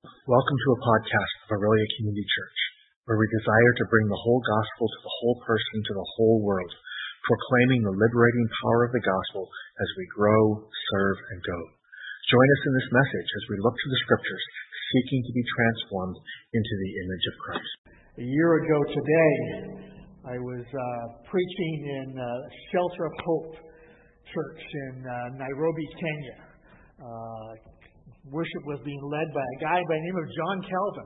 Welcome to a podcast of Aurelia Community Church, where we desire to bring the whole gospel to the whole person, to the whole world, proclaiming the liberating power of the gospel as we grow, serve, and go. Join us in this message as we look to the scriptures, seeking to be transformed into the image of Christ. A year ago today, I was preaching in Shelter of Hope Church in Nairobi, Kenya. Worship was being led by a guy by the name of John Calvin.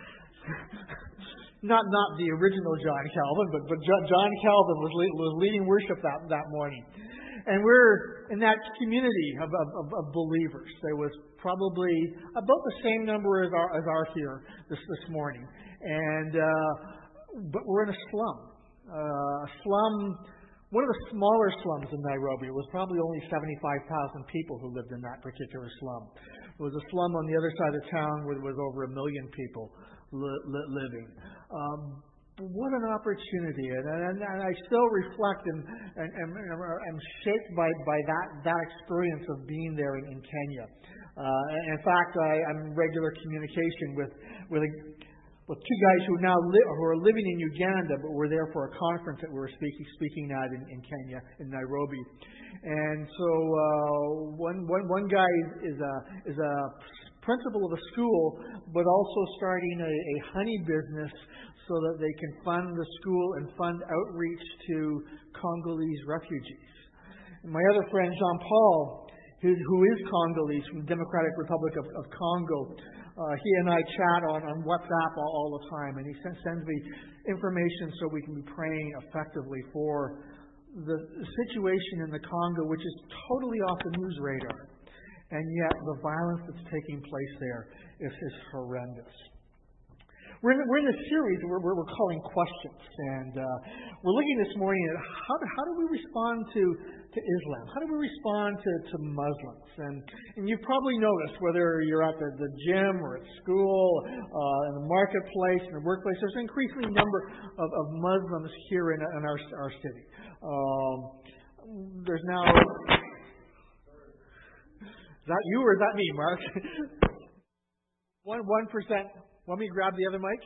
not the original John Calvin, but John Calvin was leading worship that morning. And we're in that community of believers. There was probably about the same number as our here this morning. And but we're in a slum. One of the smaller slums in Nairobi. It was probably only 75,000 people who lived in that particular slum. There was a slum on the other side of town where there was over 1 million people living. What an opportunity. And I still reflect and am shaped by that experience of being there in Kenya. In fact, I'm in regular communication with two guys who are living in Uganda, but were there for a conference that we were speaking at in Kenya, in Nairobi. And so one guy is a principal of a school, but also starting a honey business so that they can fund the school and fund outreach to Congolese refugees. And my other friend, Jean Paul, who is Congolese from the Democratic Republic of Congo, he and I chat on WhatsApp all the time, and he sends me information so we can be praying effectively for the situation in the Congo, which is totally off the news radar. And yet the violence that's taking place there is horrendous. We're in a series where we're calling Questions, and we're looking this morning at how do we respond to Islam? How do we respond to Muslims? And you've probably noticed, whether you're at the gym or at school, in the marketplace, in the workplace, there's an increasing number of Muslims here in our city. There's now... Is that you or is that me, Mark? 1%. Want me to grab the other mic?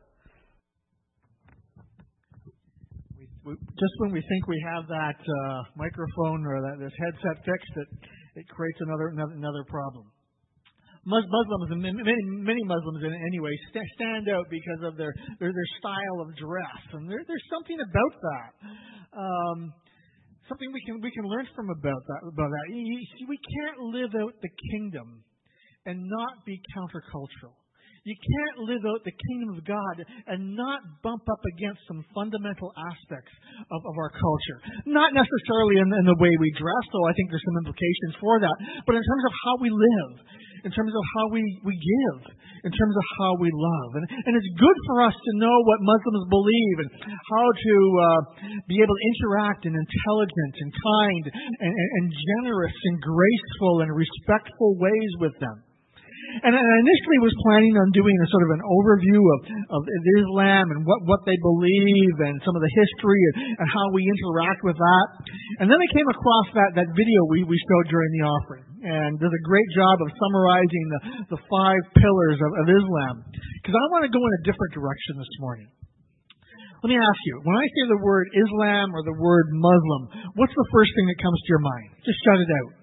Just when we think we have that microphone or this headset fixed, it creates another problem. Muslims, and many Muslims anyway, stand out because of their style of dress, and there's something about that. Something we can learn from about that. We can't live out the kingdom and not be countercultural. You can't live out the kingdom of God and not bump up against some fundamental aspects of our culture. Not necessarily in the way we dress, though I think there's some implications for that, but in terms of how we live, in terms of how we give, in terms of how we love. And it's good for us to know what Muslims believe and how to be able to interact in intelligent and kind and generous and graceful and respectful ways with them. And I initially was planning on doing a sort of an overview of Islam and what they believe and some of the history and how we interact with that. And then I came across that video we showed during the offering. And does a great job of summarizing the 5 pillars of Islam. Because I want to go in a different direction this morning. Let me ask you, when I say the word Islam or the word Muslim, what's the first thing that comes to your mind? Just shout it out.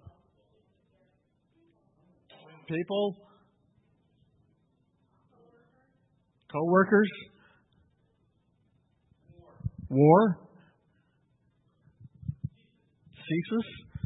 People, co-workers, war, CSIS.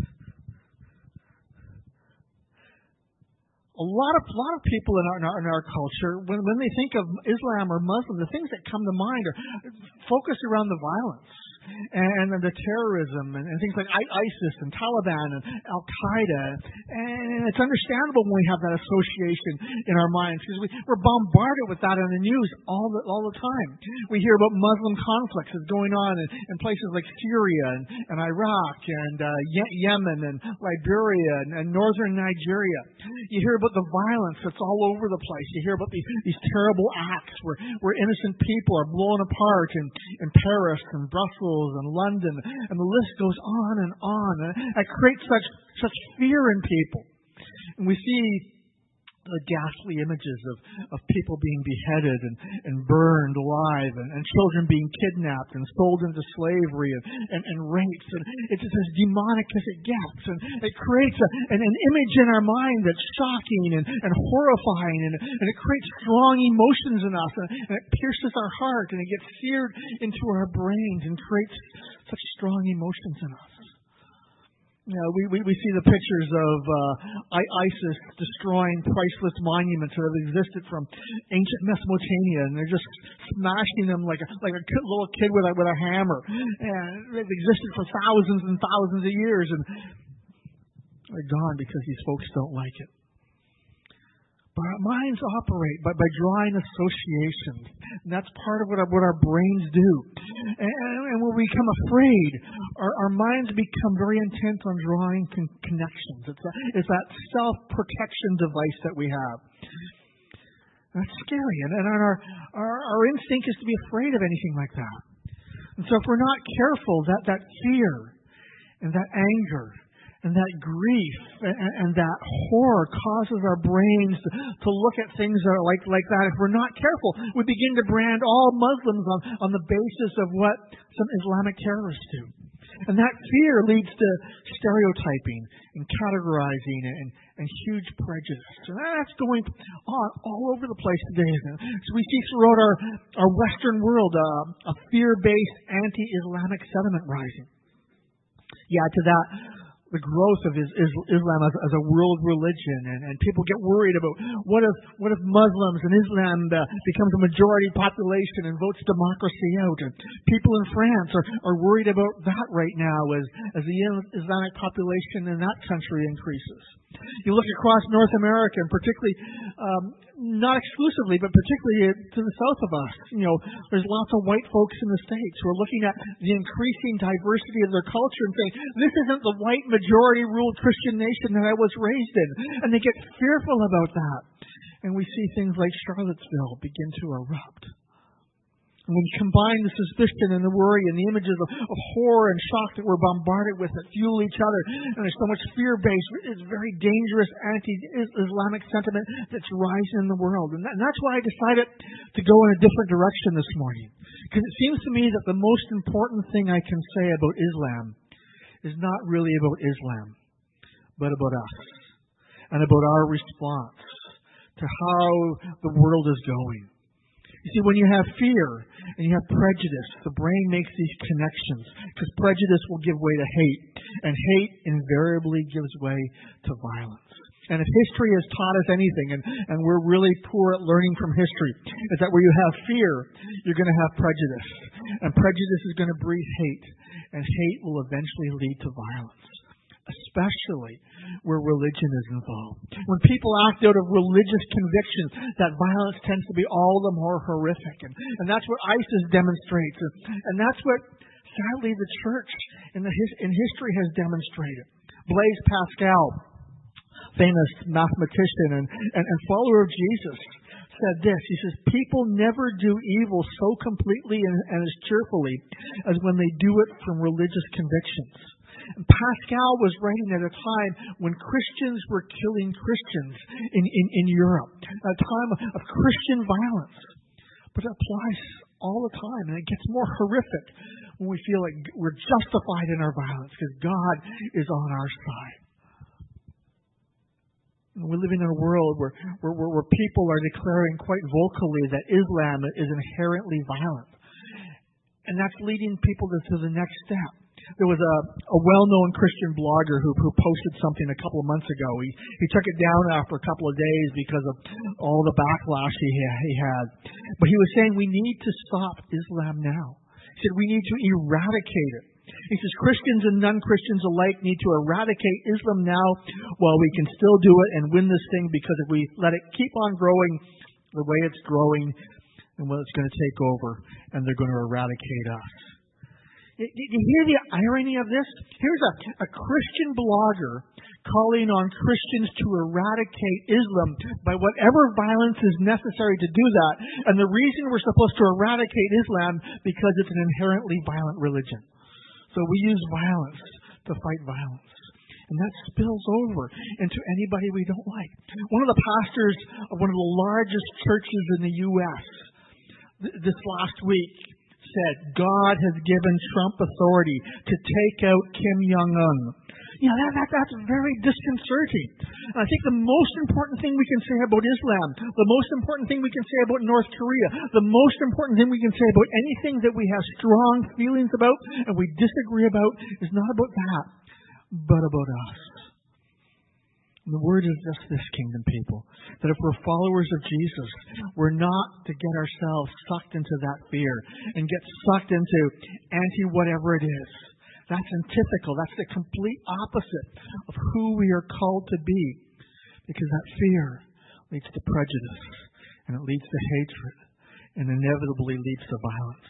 A lot of people in our culture, when they think of Islam or Muslim, the things that come to mind are focused around the violence and the terrorism and things like ISIS and Taliban and Al-Qaeda. And it's understandable when we have that association in our minds because we're bombarded with that on the news all the time. We hear about Muslim conflicts that's going on in places like Syria and Iraq and Yemen and Liberia and northern Nigeria. You hear about the violence that's all over the place. You hear about these terrible acts where innocent people are blown apart in Paris and Brussels and London, and the list goes on and on. And it creates such fear in people. And we see the ghastly images of people being beheaded and burned alive and children being kidnapped and sold into slavery and rapes. And it's as demonic as it gets. And it creates an image in our mind that's shocking and horrifying. And it creates strong emotions in us. And it pierces our heart. And it gets seared into our brains and creates such strong emotions in us. You know, we see the pictures of ISIS destroying priceless monuments that have existed from ancient Mesopotamia, and they're just smashing them like a little kid with a hammer. And they've existed for thousands and thousands of years, and they're gone because these folks don't like it. But our minds operate by drawing associations. And that's part of what our brains do. And when we become afraid, our minds become very intent on drawing connections. It's that self-protection device that we have. That's scary. And our instinct is to be afraid of anything like that. And so if we're not careful, that fear and that anger and that grief and that horror causes our brains to look at things that are like that. If we're not careful, we begin to brand all Muslims on the basis of what some Islamic terrorists do. And that fear leads to stereotyping and categorizing and huge prejudice. And that's going on all over the place today, isn't it? So we see throughout our Western world a fear-based anti-Islamic sentiment rising. Yeah, to that, the growth of Islam as a world religion, and people get worried about what if Muslims and Islam becomes a majority population and votes democracy out. And people in France are worried about that right now as the Islamic population in that country increases. You look across North America, and particularly, not exclusively, but particularly to the south of us, there's lots of white folks in the States who are looking at the increasing diversity of their culture and saying, this isn't the white majority-ruled Christian nation that I was raised in. And they get fearful about that. And we see things like Charlottesville begin to erupt. And when you combine the suspicion and the worry and the images of horror and shock that we're bombarded with that fuel each other, and there's so much fear-based, it's very dangerous anti-Islamic sentiment that's rising in the world. And that's why I decided to go in a different direction this morning. Because it seems to me that the most important thing I can say about Islam is not really about Islam, but about us and about our response to how the world is going. You see, when you have fear and you have prejudice, the brain makes these connections because prejudice will give way to hate, and hate invariably gives way to violence. And if history has taught us anything, and we're really poor at learning from history, is that where you have fear, you're going to have prejudice. And prejudice is going to breed hate, and hate will eventually lead to violence, especially where religion is involved. When people act out of religious convictions, that violence tends to be all the more horrific. And that's what ISIS demonstrates. And that's what, sadly, the church in history has demonstrated. Blaise Pascal, famous mathematician and follower of Jesus, said this. He says, people never do evil so completely and as cheerfully as when they do it from religious convictions. And Pascal was writing at a time when Christians were killing Christians in Europe, a time of Christian violence. But it applies all the time, and it gets more horrific when we feel like we're justified in our violence because God is on our side. And we're living in a world where people are declaring quite vocally that Islam is inherently violent. And that's leading people to the next step. There was a well-known Christian blogger who posted something a couple of months ago. He took it down after a couple of days because of all the backlash he had. But he was saying we need to stop Islam now. He said we need to eradicate it. He says Christians and non-Christians alike need to eradicate Islam now while we can still do it and win this thing, because if we let it keep on growing the way it's growing, then well, it's going to take over and they're going to eradicate us. Do you hear the irony of this? Here's a Christian blogger calling on Christians to eradicate Islam by whatever violence is necessary to do that. And the reason we're supposed to eradicate Islam because it's an inherently violent religion. So we use violence to fight violence. And that spills over into anybody we don't like. One of the pastors of one of the largest churches in the U.S. This last week said, God has given Trump authority to take out Kim Jong-un. That's very disconcerting. And I think the most important thing we can say about Islam, the most important thing we can say about North Korea, the most important thing we can say about anything that we have strong feelings about and we disagree about is not about that, but about us. And the word is just this, kingdom people, that if we're followers of Jesus, we're not to get ourselves sucked into that fear and get sucked into anti-whatever it is. That's antithetical. That's the complete opposite of who we are called to be. Because that fear leads to prejudice, and it leads to hatred, and inevitably leads to violence.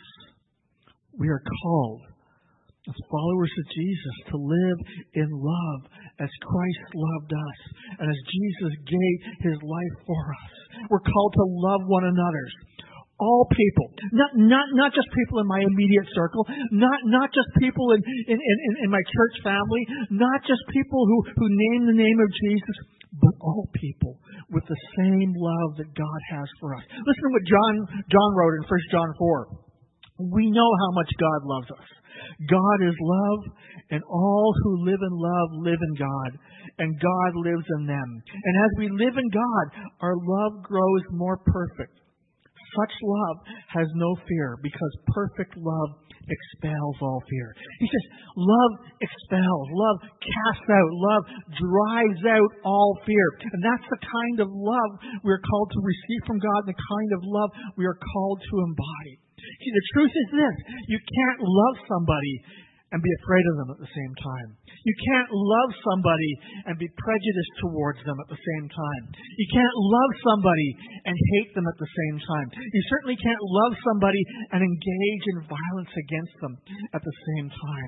We are called, as followers of Jesus, to live in love as Christ loved us, and as Jesus gave his life for us. We're called to love one another. All people, not just people in my immediate circle, not just people in my church family, not just people who name the name of Jesus, but all people with the same love that God has for us. Listen to what John wrote in 1 John 4. We know how much God loves us. God is love, and all who live in love live in God, and God lives in them. And as we live in God, our love grows more perfect. Such love has no fear, because perfect love expels all fear. He says, love expels, love casts out, love drives out all fear. And that's the kind of love we're called to receive from God, the kind of love we are called to embody. See, the truth is this: you can't love somebody and be afraid of them at the same time. You can't love somebody and be prejudiced towards them at the same time. You can't love somebody and hate them at the same time. You certainly can't love somebody and engage in violence against them at the same time.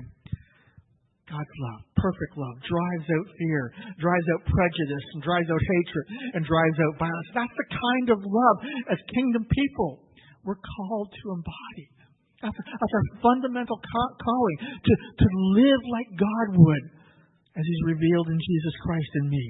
God's love, perfect love, drives out fear, drives out prejudice, and drives out hatred, and drives out violence. That's the kind of love, as kingdom people, we're called to embody. That's our fundamental calling, to live like God would, as he's revealed in Jesus Christ in me.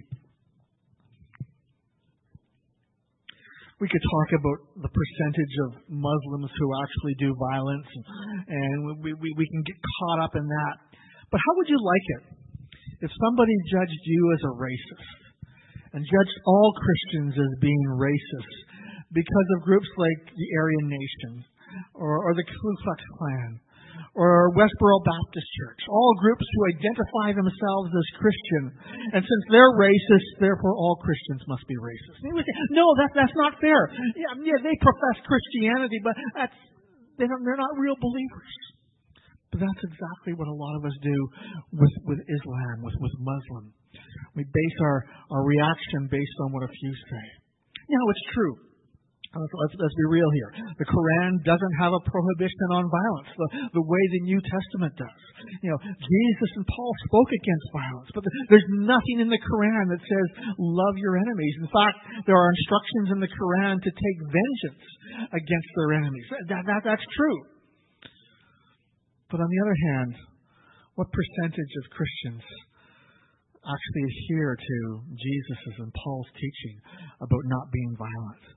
We could talk about the percentage of Muslims who actually do violence, and we can get caught up in that. But how would you like it if somebody judged you as a racist and judged all Christians as being racist because of groups like the Aryan Nation, or the Ku Klux Klan, or Westboro Baptist Church, all groups who identify themselves as Christian, and since they're racist, therefore all Christians must be racist. And say, no, that's not fair. Yeah, they profess Christianity, but they're not real believers. But that's exactly what a lot of us do with Islam, with Muslim. We base our reaction based on what a few say. Now, it's true. Let's be real here. The Quran doesn't have a prohibition on violence the way the New Testament does. Jesus and Paul spoke against violence, but there's nothing in the Quran that says love your enemies. In fact, there are instructions in the Quran to take vengeance against their enemies. That's true. But on the other hand, what percentage of Christians actually adhere to Jesus' and Paul's teaching about not being violent?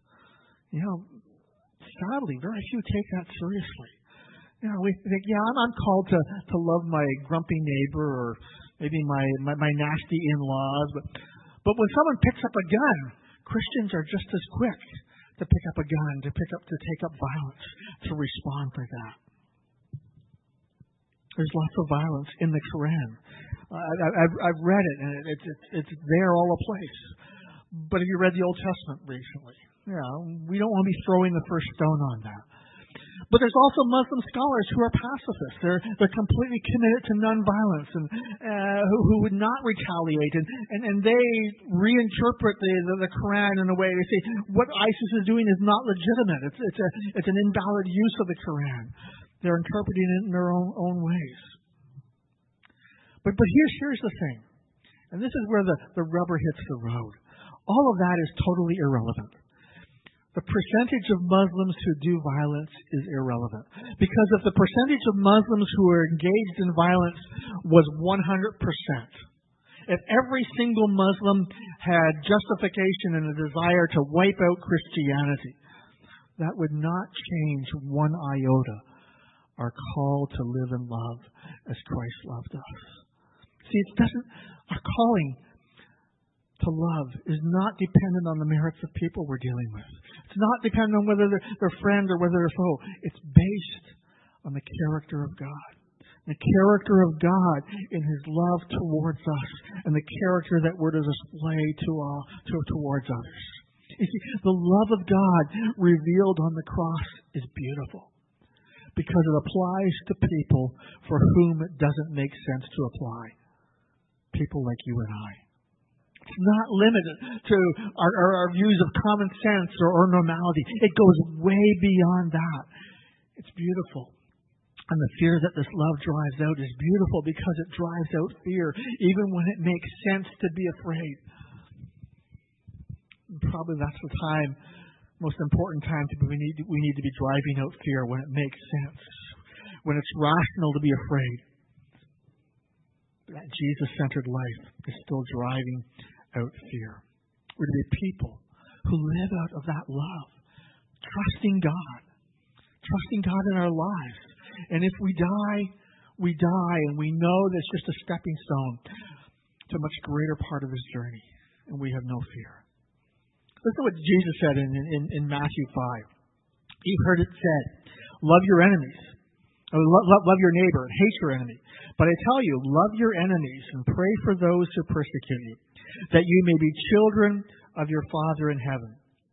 Sadly, very few take that seriously. We think, I'm called to love my grumpy neighbor, or maybe my nasty in-laws. But when someone picks up a gun, Christians are just as quick to pick up a gun, to take up violence, to respond to that. There's lots of violence in the Quran. I've read it, and it's there all a place. But have you read the Old Testament recently? We don't want to be throwing the first stone on that. But there's also Muslim scholars who are pacifists. They're completely committed to nonviolence, and who would not retaliate. And they reinterpret the Quran in a way. They say what ISIS is doing is not legitimate. It's an invalid use of the Quran. They're interpreting it in their own ways. But here's the thing, and this is where the rubber hits the road. All of that is totally irrelevant. The percentage of Muslims who do violence is irrelevant. Because if the percentage of Muslims who are engaged in violence was 100%, if every single Muslim had justification and a desire to wipe out Christianity, that would not change one iota our call to live in love as Christ loved us. See, our calling to love is not dependent on the merits of people we're dealing with. It's not dependent on whether they're friend or whether they're foe. It's based on the character of God. The character of God in His love towards us and the character that we're to display towards others. You see, the love of God revealed on the cross is beautiful because it applies to people for whom it doesn't make sense to apply. People like you and I. It's not limited to our views of common sense or normality. It goes way beyond that. It's beautiful. And the fear that this love drives out is beautiful because it drives out fear, even when it makes sense to be afraid. And probably that's the most important time we need to be driving out fear, when it makes sense, when it's rational to be afraid. That Jesus-centered life is still driving out fear. We're to be people who live out of that love, trusting God in our lives. And if we die, we die, and we know that's just a stepping stone to a much greater part of His journey, and we have no fear. Listen to what Jesus said in Matthew 5. You've heard it said, love your enemies, or love your neighbor, and hate your enemy. But I tell you, love your enemies and pray for those who persecute you, that you may be children of your Father in heaven.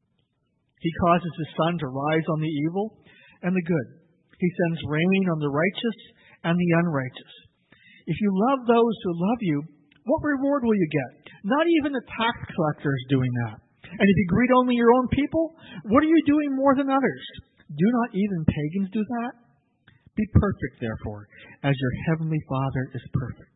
He causes His sun to rise on the evil and the good. He sends rain on the righteous and the unrighteous. If you love those who love you, what reward will you get? Not even the tax collector is doing that. And if you greet only your own people, what are you doing more than others? Do not even pagans do that? Be perfect, therefore, as your heavenly Father is perfect.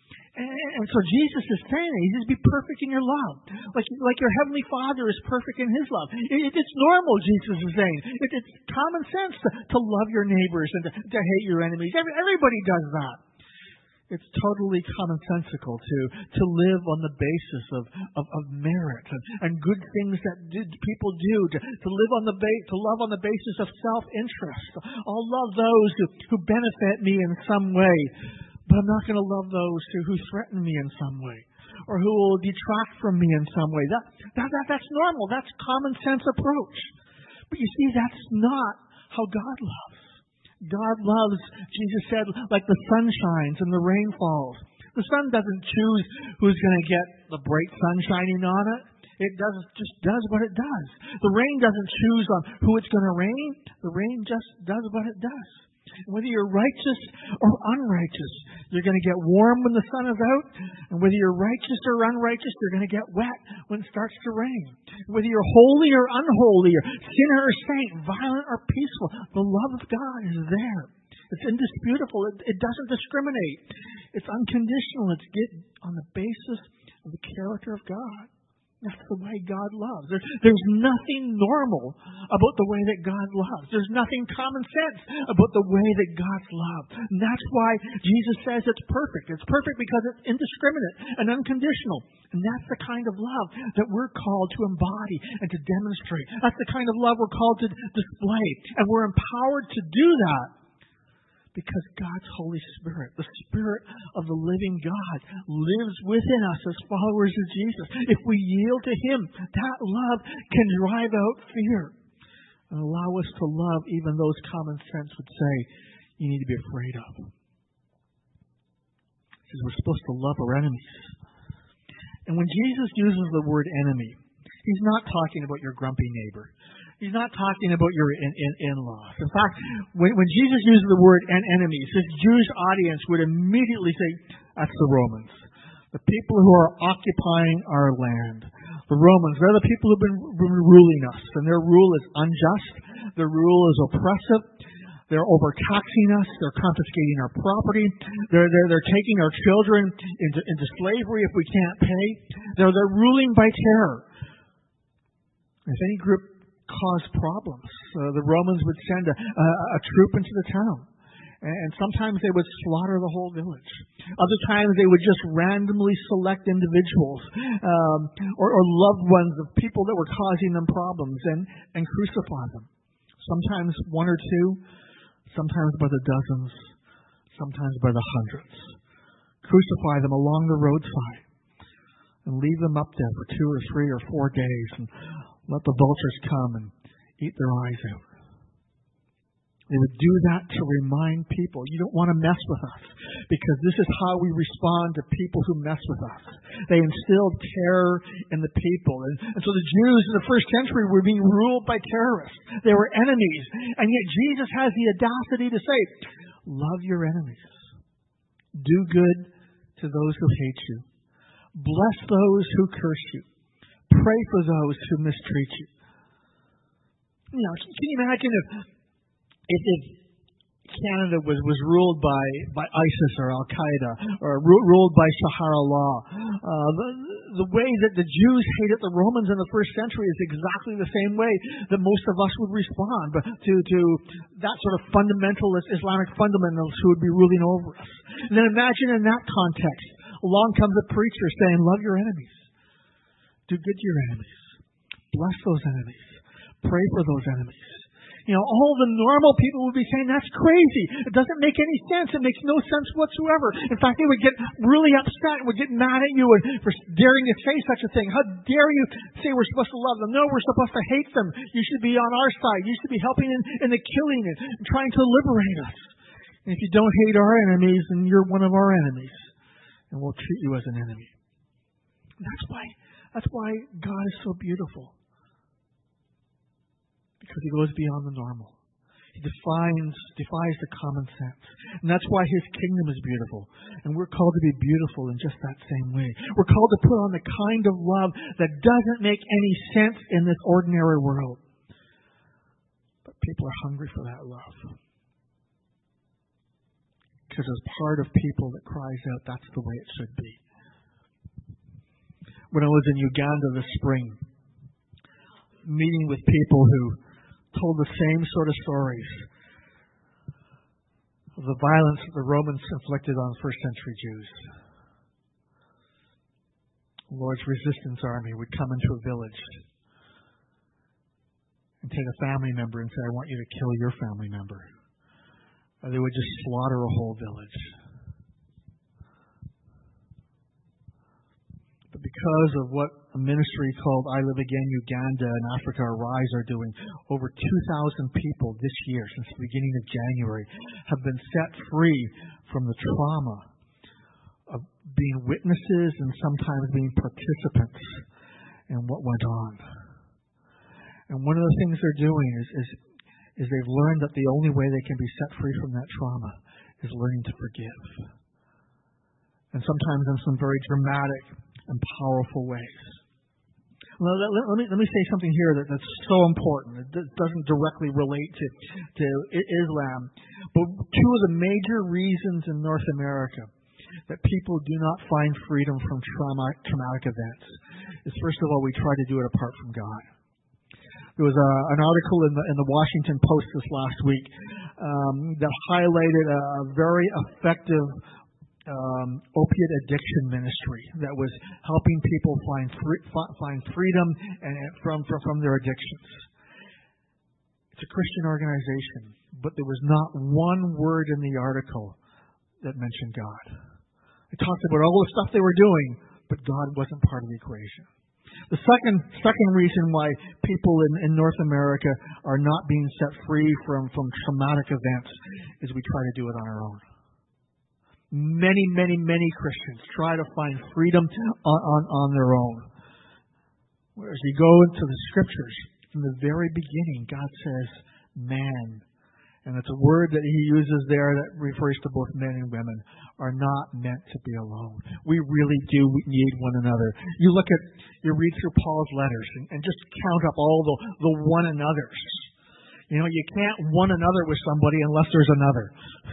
And so Jesus is saying, He says, be perfect in your love. Like your Heavenly Father is perfect in His love. It's normal, Jesus is saying. It's common sense to love your neighbors and to hate your enemies. Everybody does that. It's totally commonsensical to live on the basis of merit and good things that people do, to love on the basis of self-interest. I'll love those who benefit me in some way, but I'm not going to love those who threaten me in some way or who will detract from me in some way. That's normal. That's common sense approach. But you see, that's not how God loves. God loves, Jesus said, like the sun shines and the rain falls. The sun doesn't choose who's going to get the bright sun shining on it. It just does what it does. The rain doesn't choose on who it's going to rain. The rain just does what it does. Whether you're righteous or unrighteous, you're going to get warm when the sun is out. And whether you're righteous or unrighteous, you're going to get wet when it starts to rain. Whether you're holy or unholy, or sinner or saint, violent or peaceful, the love of God is there. It's indisputable. It doesn't discriminate. It's unconditional. It's on the basis of the character of God. That's the way God loves. There's nothing normal about the way that God loves. There's nothing common sense about the way that God's love. And that's why Jesus says it's perfect. It's perfect because it's indiscriminate and unconditional. And that's the kind of love that we're called to embody and to demonstrate. That's the kind of love we're called to display. And we're empowered to do that because God's Holy Spirit, the Spirit of the living God, lives within us as followers of Jesus. If we yield to Him, that love can drive out fear and allow us to love even those common sense would say you need to be afraid of. Because we're supposed to love our enemies. And when Jesus uses the word enemy, He's not talking about your grumpy neighbor. He's not talking about your in-laws. In fact, when Jesus uses the word enemies, his Jewish audience would immediately say, that's the Romans. The people who are occupying our land. The Romans, they're the people who've been ruling us. And their rule is unjust. Their rule is oppressive. They're overtaxing us. They're confiscating our property. They're taking our children into slavery if we can't pay. They're ruling by terror. If any group caused problems, the Romans would send a troop into the town. And sometimes they would slaughter the whole village. Other times they would just randomly select individuals or loved ones of people that were causing them problems and crucify them. Sometimes one or two, sometimes by the dozens, sometimes by the hundreds. Crucify them along the roadside and leave them up there for 2 or 3 or 4 days and let the vultures come and eat their eyes out. They would do that to remind people, you don't want to mess with us, because this is how we respond to people who mess with us. They instilled terror in the people. And so the Jews in the first century were being ruled by terrorists. They were enemies. And yet Jesus has the audacity to say, love your enemies. Do good to those who hate you. Bless those who curse you. Pray for those who mistreat you. You know, can you imagine if Canada was ruled by ISIS or Al Qaeda or ruled by Sahara law? The way that the Jews hated the Romans in the first century is exactly the same way that most of us would respond to that sort of fundamentalist Islamic fundamentalists who would be ruling over us. And then imagine in that context, along comes a preacher saying, love your enemies. Do good to your enemies. Bless those enemies. Pray for those enemies. You know, all the normal people would be saying, that's crazy. It doesn't make any sense. It makes no sense whatsoever. In fact, they would get really upset and would get mad at you for daring to say such a thing. How dare you say we're supposed to love them? No, we're supposed to hate them. You should be on our side. You should be helping in the killing and trying to liberate us. And if you don't hate our enemies, then you're one of our enemies. And we'll treat you as an enemy. And that's why God is so beautiful. Because He goes beyond the normal. He defies the common sense. And that's why His kingdom is beautiful. And we're called to be beautiful in just that same way. We're called to put on the kind of love that doesn't make any sense in this ordinary world. But people are hungry for that love. Because as part of people that cries out, that's the way it should be. When I was in Uganda this spring, meeting with people who told the same sort of stories of the violence that the Romans inflicted on first century Jews. The Lord's resistance army would come into a village and take a family member and say, I want you to kill your family member. Or they would just slaughter a whole village. But because of what a ministry called I Live Again Uganda and Africa Arise are doing, over 2,000 people this year, since the beginning of January, have been set free from the trauma of being witnesses and sometimes being participants in what went on. And one of the things they're doing is they've learned that the only way they can be set free from that trauma is learning to forgive. And sometimes in some very dramatic and powerful ways. Let me say something here that's so important. It doesn't directly relate to Islam. But two of the major reasons in North America that people do not find freedom from traumatic events is, first of all, we try to do it apart from God. There was an article in the Washington Post this last week that highlighted a very effective opiate addiction ministry that was helping people find freedom from their addictions. It's a Christian organization, but there was not one word in the article that mentioned God. It talked about all the stuff they were doing, but God wasn't part of the equation. The second reason why people in North America are not being set free from traumatic events is we try to do it on our own. Many Christians try to find freedom on their own. Whereas you go into the Scriptures, from the very beginning, God says, man, and it's a word that He uses there that refers to both men and women, are not meant to be alone. We really do need one another. You read through Paul's letters and just count up all the one another's. You know, you can't one another with somebody unless there's another.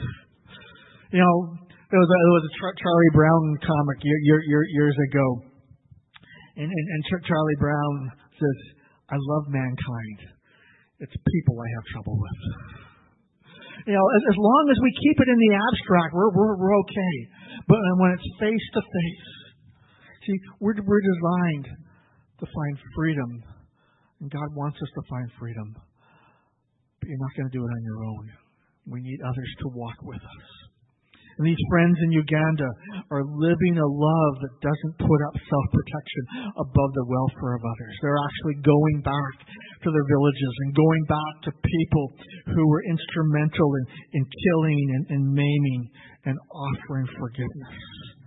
You know, there was a Charlie Brown comic years ago, and Charlie Brown says, "I love mankind. It's people I have trouble with." As long as we keep it in the abstract, we're okay. But when it's face to face, see, we're designed to find freedom, and God wants us to find freedom. But you're not going to do it on your own. We need others to walk with us. And these friends in Uganda are living a love that doesn't put up self-protection above the welfare of others. They're actually going back to their villages and going back to people who were instrumental in killing and maiming and offering forgiveness.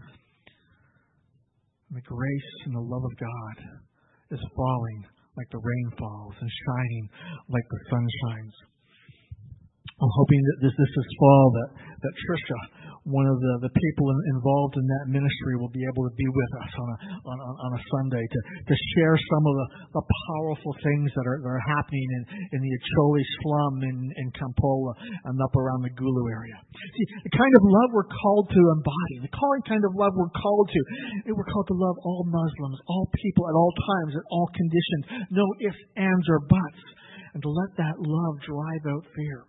And the grace and the love of God is falling like the rain falls and shining like the sun shines. I'm hoping that this fall that Trisha, one of the people involved in that ministry, will be able to be with us on a Sunday to share some of the powerful things that are happening in the Acholi slum in Kampala and up around the Gulu area. See, the kind of love we're called to embody, the kind of love we're called to love all Muslims, all people at all times, at all conditions, no ifs, ands, or buts, and to let that love drive out fear.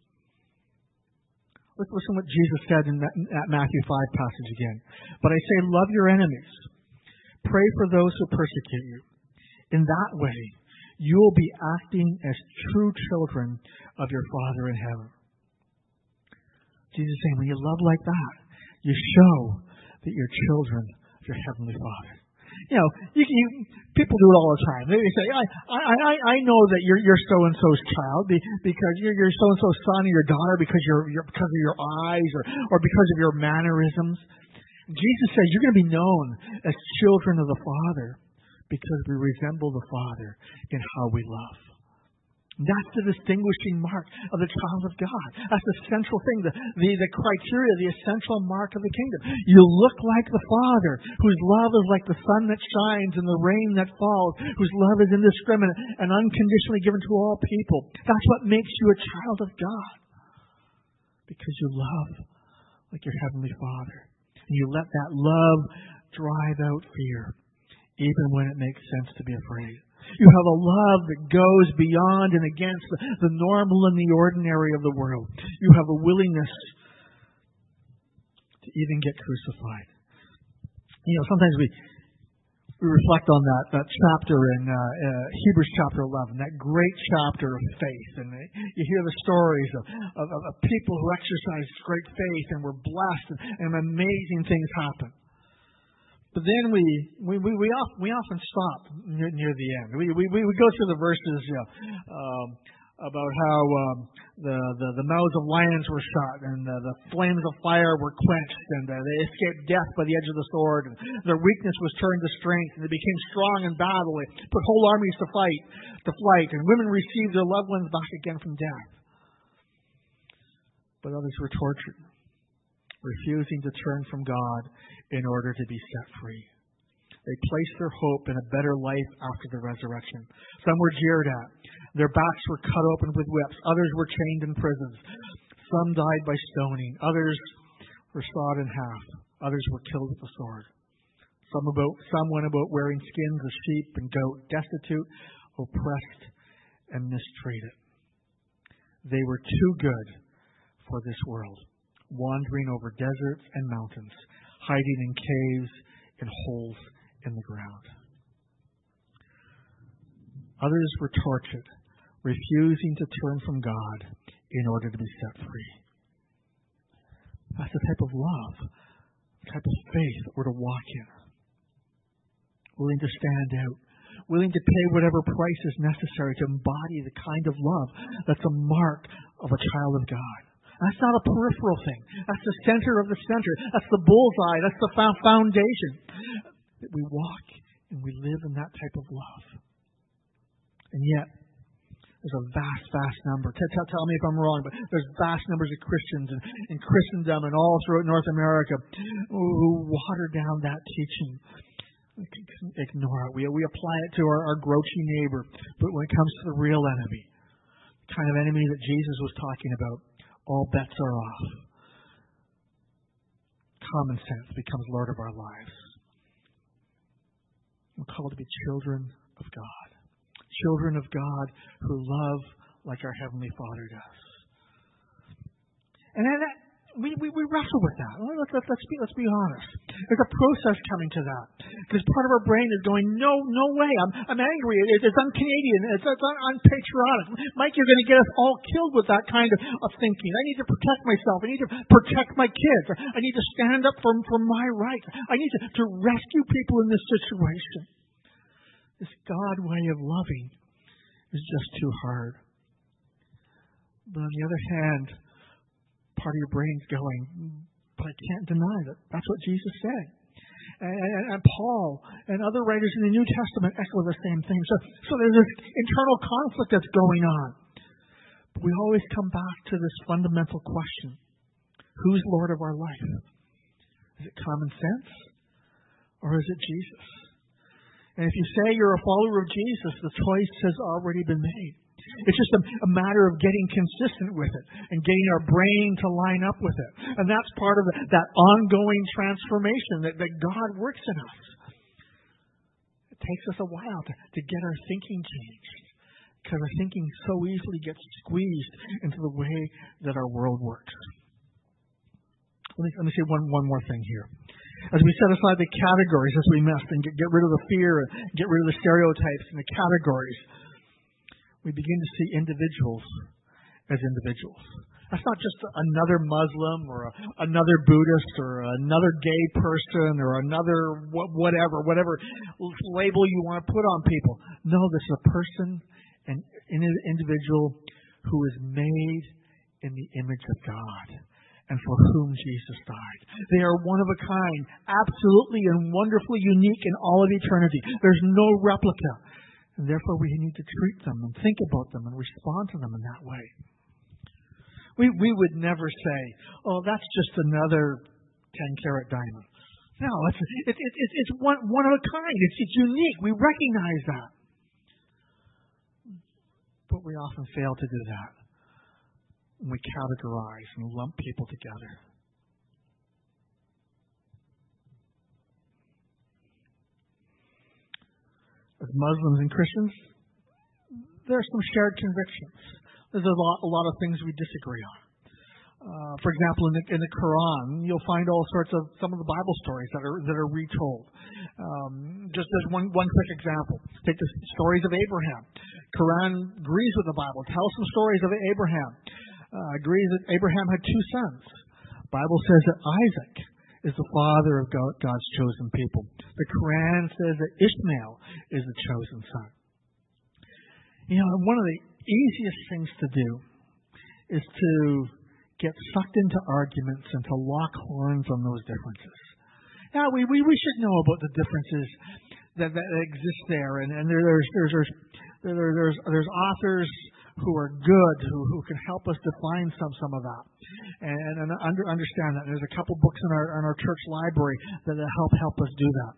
Let's listen to what Jesus said in that Matthew 5 passage again. But I say, love your enemies. Pray for those who persecute you. In that way, you will be acting as true children of your Father in heaven. Jesus is saying, when you love like that, you show that you're children of your Heavenly Father. People do it all the time. They say, I know that you're so and so's child because you're so and so's son or your daughter because of your eyes or because of your mannerisms. Jesus says you're going to be known as children of the Father because we resemble the Father in how we love. That's the distinguishing mark of the child of God. That's the central thing, the criteria, the essential mark of the kingdom. You look like the Father, whose love is like the sun that shines and the rain that falls, whose love is indiscriminate and unconditionally given to all people. That's what makes you a child of God. Because you love like your Heavenly Father. And you let that love drive out fear, even when it makes sense to be afraid. You have a love that goes beyond and against the normal and the ordinary of the world. You have a willingness to even get crucified. Sometimes we reflect on that chapter in Hebrews chapter 11, that great chapter of faith. And you hear the stories of people who exercised great faith and were blessed and amazing things happen. But then we often stop near the end. We go through the verses about how the mouths of lions were shut and the flames of fire were quenched and they escaped death by the edge of the sword. And their weakness was turned to strength and they became strong in battle. They put whole armies to flight, and women received their loved ones back again from death. But others were tortured, refusing to turn from God in order to be set free. They placed their hope in a better life after the resurrection. Some were jeered at. Their backs were cut open with whips. Others were chained in prisons. Some died by stoning. Others were sawed in half. Others were killed with the sword. Some went about wearing skins of sheep and goat, destitute, oppressed, and mistreated. They were too good for this world, wandering over deserts and mountains, hiding in caves and holes in the ground. Others were tortured, refusing to turn from God in order to be set free. That's the type of love, the type of faith that we're to walk in. Willing to stand out, willing to pay whatever price is necessary to embody the kind of love that's a mark of a child of God. That's not a peripheral thing. That's the center of the center. That's the bullseye. That's the foundation. That we walk and we live in that type of love. And yet, there's a vast number. Tell me if I'm wrong, but there's vast numbers of Christians in Christendom and all throughout North America who water down that teaching. We can ignore it. We apply it to our grouchy neighbor. But when it comes to the real enemy, the kind of enemy that Jesus was talking about, all bets are off. Common sense becomes Lord of our lives. We're called to be children of God. Children of God who love like our Heavenly Father does. And then we wrestle with that. Let's be honest. There's a process coming to that. Because part of our brain is going, no way. I'm angry. It's un-Canadian. It's unpatriotic. Mike, you're going to get us all killed with that kind of thinking. I need to protect myself. I need to protect my kids. I need to stand up for my rights. I need to rescue people in this situation. This God way of loving is just too hard. But on the other hand, part of your brain's going, but I can't deny that. That's what Jesus said. And Paul and other writers in the New Testament echo the same thing. So there's this internal conflict that's going on. But we always come back to this fundamental question. Who's Lord of our life? Is it common sense? Or is it Jesus? And if you say you're a follower of Jesus, the choice has already been made. It's just a matter of getting consistent with it and getting our brain to line up with it. And that's part of that ongoing transformation that God works in us. It takes us a while to get our thinking changed because our thinking so easily gets squeezed into the way that our world works. Let me say one more thing here. As we set aside the categories as we must and get rid of the fear and get rid of the stereotypes and the categories, we begin to see individuals as individuals. That's not just another Muslim or another Buddhist or another gay person or another whatever label you want to put on people. No, this is a person, an individual who is made in the image of God and for whom Jesus died. They are one of a kind, absolutely and wonderfully unique in all of eternity. There's no replica. And therefore, we need to treat them and think about them and respond to them in that way. We would never say, "Oh, that's just another 10-carat diamond." No, it's one of a kind. It's unique. We recognize that, but we often fail to do that when we categorize and lump people together. As Muslims and Christians, there are some shared convictions. There's a lot of things we disagree on. For example, in the Quran, you'll find all sorts of some of the Bible stories that are retold. Just as one quick example, take the stories of Abraham. Quran agrees with the Bible. Tells some stories of Abraham. Agrees that Abraham had two sons. Bible says that Isaac is the father of God's chosen people. The Quran says that Ishmael is the chosen son. You know, one of the easiest things to do is to get sucked into arguments and to lock horns on those differences. Now, we should know about the differences that exist there, and there's authors who are good, who can help us define some of that, and understand that. There's a couple books in our church library that help us do that.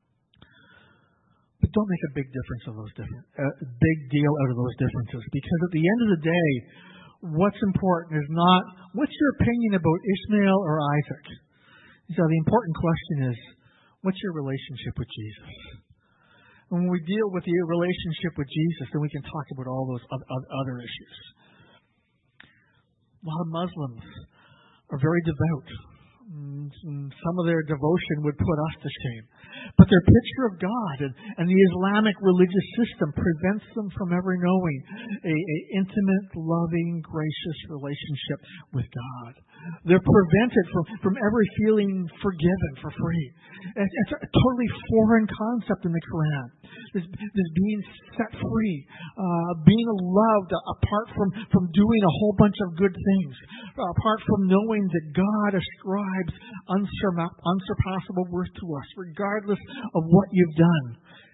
But don't make a big big deal out of those differences, because at the end of the day, what's important is not what's your opinion about Ishmael or Isaac. So the important question is, what's your relationship with Jesus? And when we deal with the relationship with Jesus, then we can talk about all those other issues. A lot of Muslims are very devout. Some of their devotion would put us to shame. But their picture of God and the Islamic religious system prevents them from ever knowing an intimate, loving, gracious relationship with God. They're prevented from ever feeling forgiven for free. It's a totally foreign concept in the Quran. This being set free, being loved apart from doing a whole bunch of good things, apart from knowing that God ascribes unsurpassable worth to us, regardless of what you've done.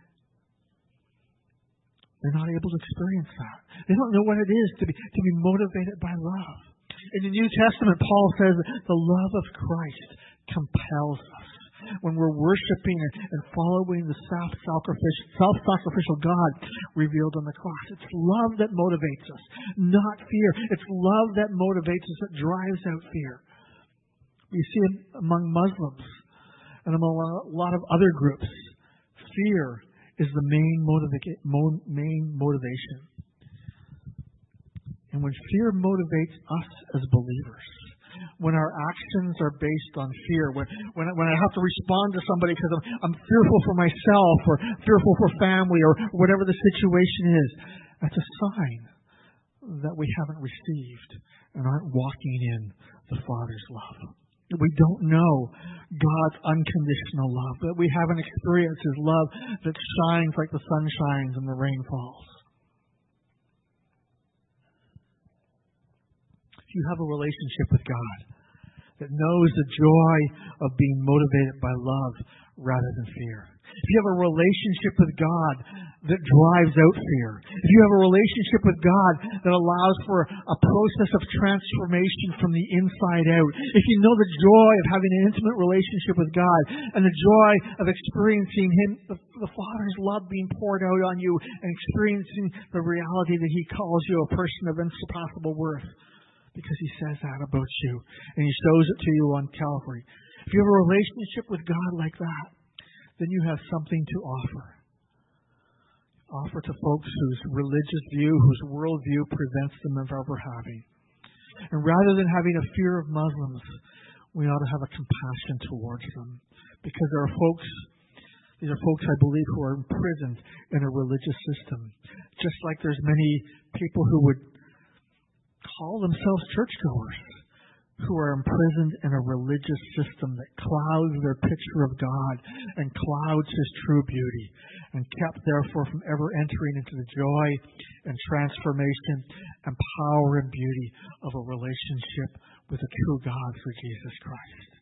They're not able to experience that. They don't know what it is to be motivated by love. In the New Testament, Paul says that the love of Christ compels us. When we're worshiping and following the self-sacrificial God revealed on the cross. It's love that motivates us, not fear. It's love that motivates us, that drives out fear. We see it among Muslims and among a lot of other groups. Fear is the main motivation. And when fear motivates us as believers, when our actions are based on fear, when I have to respond to somebody because I'm fearful for myself or fearful for family or whatever the situation is, that's a sign that we haven't received and aren't walking in the Father's love. We don't know God's unconditional love, that we haven't experienced His love that shines like the sun shines and the rain falls. If you have a relationship with God that knows the joy of being motivated by love rather than fear, if you have a relationship with God that drives out fear, if you have a relationship with God that allows for a process of transformation from the inside out, if you know the joy of having an intimate relationship with God and the joy of experiencing Him, the Father's love being poured out on you and experiencing the reality that He calls you a person of insurpassable worth because He says that about you and He shows it to you on Calvary. If you have a relationship with God like that, then you have something to offer. Offer to folks whose religious view, whose worldview prevents them of ever having. And rather than having a fear of Muslims, we ought to have a compassion towards them. Because these are folks, I believe, who are imprisoned in a religious system. Just like there's many people who would call themselves churchgoers, who are imprisoned in a religious system that clouds their picture of God and clouds His true beauty, and kept therefore from ever entering into the joy and transformation and power and beauty of a relationship with the true God through Jesus Christ.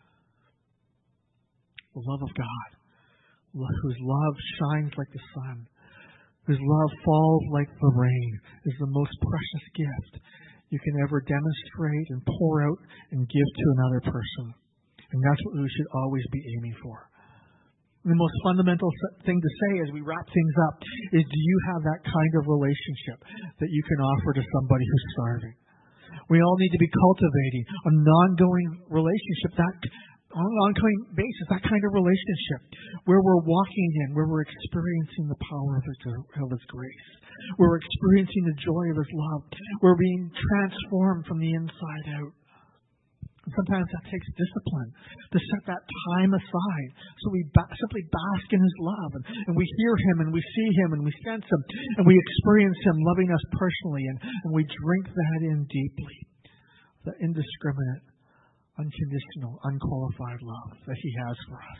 The love of God, whose love shines like the sun, whose love falls like the rain, is the most precious gift you can ever demonstrate and pour out and give to another person. And that's what we should always be aiming for. And the most fundamental thing to say as we wrap things up is, do you have that kind of relationship that you can offer to somebody who's starving? We all need to be cultivating an ongoing relationship, that on an ongoing basis, that kind of relationship where we're walking in, where we're experiencing the power of His grace, where we're experiencing the joy of His love, we're being transformed from the inside out. And sometimes that takes discipline to set that time aside so we simply bask in His love and we hear Him and we see Him and we sense Him and we experience Him loving us personally and we drink that in deeply, the indiscriminate, unconditional, unqualified love that He has for us.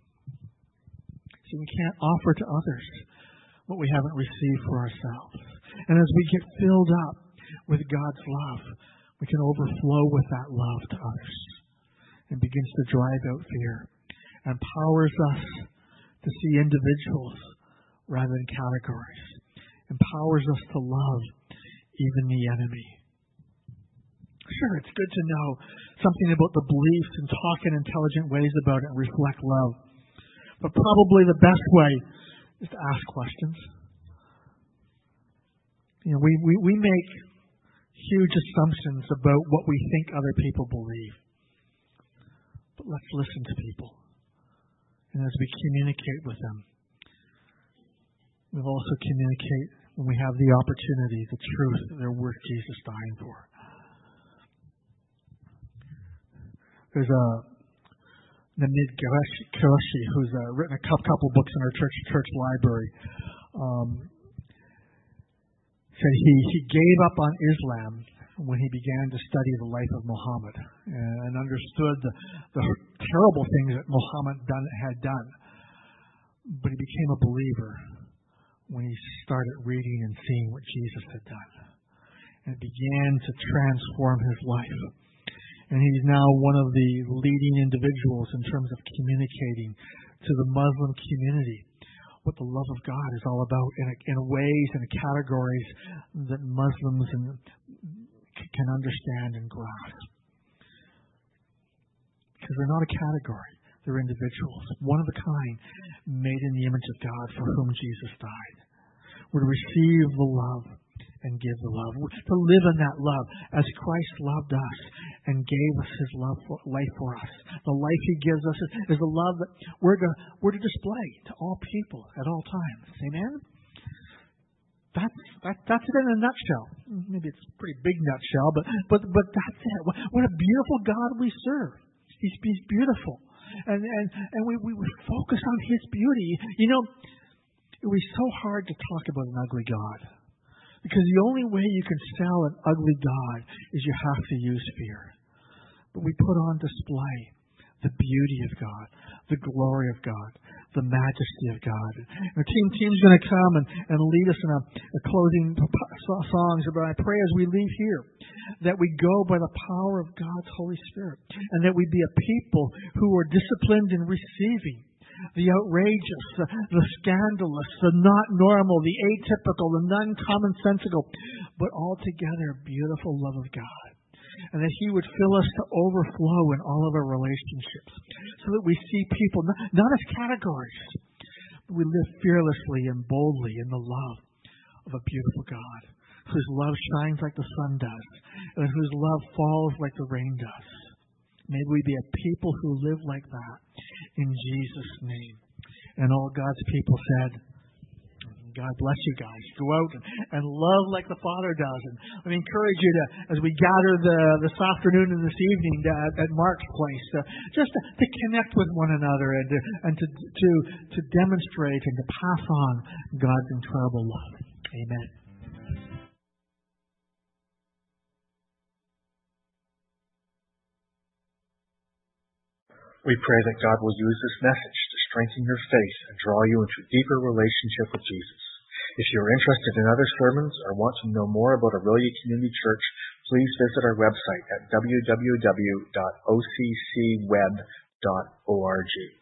So we can't offer to others what we haven't received for ourselves. And as we get filled up with God's love, we can overflow with that love to others and begins to drive out fear and empowers us to see individuals rather than categories, empowers us to love even the enemy. Sure, it's good to know something about the beliefs and talk in intelligent ways about it and reflect love. But probably the best way is to ask questions. You know, we make huge assumptions about what we think other people believe. But let's listen to people. And as we communicate with them, we'll also communicate when we have the opportunity, the truth that they're worth Jesus dying for. There's Namid Qureshi, who's written a couple books in our church library. Said he gave up on Islam when he began to study the life of Muhammad and understood the terrible things that Muhammad had done. But he became a believer when he started reading and seeing what Jesus had done. And it began to transform his life. And he's now one of the leading individuals in terms of communicating to the Muslim community what the love of God is all about in ways and categories that Muslims can understand and grasp. Because they're not a category. They're individuals, one of a kind, made in the image of God for whom Jesus died. We're to receive the love and give the love. To live in that love as Christ loved us and gave us His life for us. The life He gives us is the love that we're to display to all people at all times. Amen? That's it in a nutshell. Maybe it's a pretty big nutshell, but that's it. What a beautiful God we serve. He's beautiful, and we focus on His beauty. You know, it was so hard to talk about an ugly God, because the only way you can sell an ugly God is you have to use fear. But we put on display the beauty of God, the glory of God, the majesty of God. Our team's going to come and lead us in a closing songs. But I pray as we leave here that we go by the power of God's Holy Spirit, and that we be a people who are disciplined in receiving the outrageous, the scandalous, the not normal, the atypical, the non-commonsensical, but altogether beautiful love of God. And that He would fill us to overflow in all of our relationships, so that we see people not as categories, but we live fearlessly and boldly in the love of a beautiful God, whose love shines like the sun does, and whose love falls like the rain does. May we be a people who live like that in Jesus' name. And all God's people said, God bless you guys. Go out and love like the Father does. And I encourage you to, as we gather this afternoon and this evening at Mark's place, just to connect with one another and to demonstrate and to pass on God's incredible love. Amen. We pray that God will use this message to strengthen your faith and draw you into a deeper relationship with Jesus. If you're interested in other sermons or want to know more about Orillia Community Church, please visit our website at www.occweb.org.